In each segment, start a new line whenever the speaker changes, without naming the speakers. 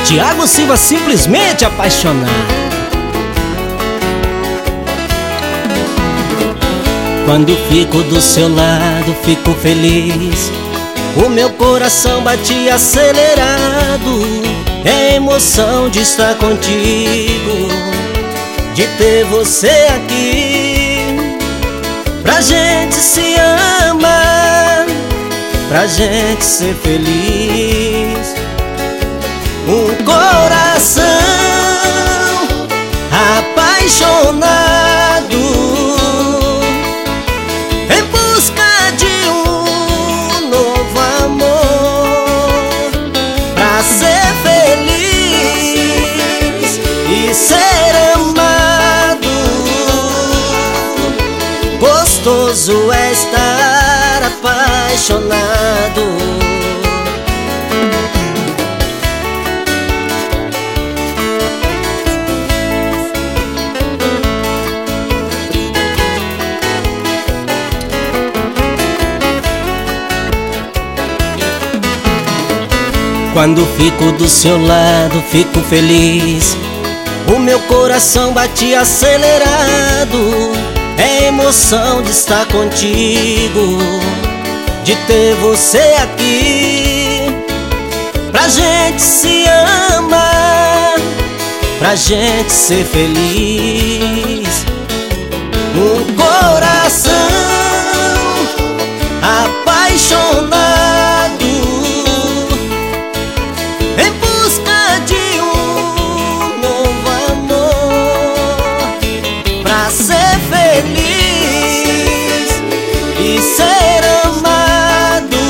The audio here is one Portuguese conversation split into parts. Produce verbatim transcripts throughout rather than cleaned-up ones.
Thiago Silva, simplesmente apaixonado. Quando fico do seu lado, fico feliz. O meu coração bate acelerado. É emoção de estar contigo, de ter você aqui. Pra gente se amar, pra gente ser feliz. Um coração apaixonado em busca de um novo amor, pra ser feliz e ser amado. Gostoso é estar apaixonado. Quando fico do seu lado, fico feliz. O meu coração bate acelerado. É emoção de estar contigo, de ter você aqui. Pra gente se amar, pra gente ser feliz. Um coração apaixonado em busca de um novo amor, pra ser feliz e ser amado.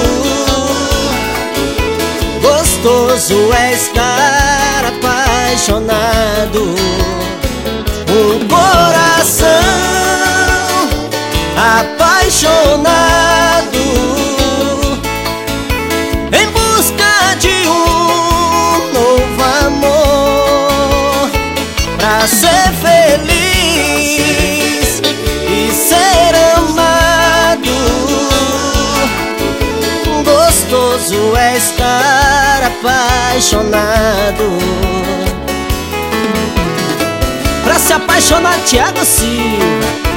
Gostoso é estar apaixonado. Um coração apaixonado em busca de um novo amor, pra ser feliz e ser amado. Gostoso é estar apaixonado. Pra se apaixonar, Thiago Silva.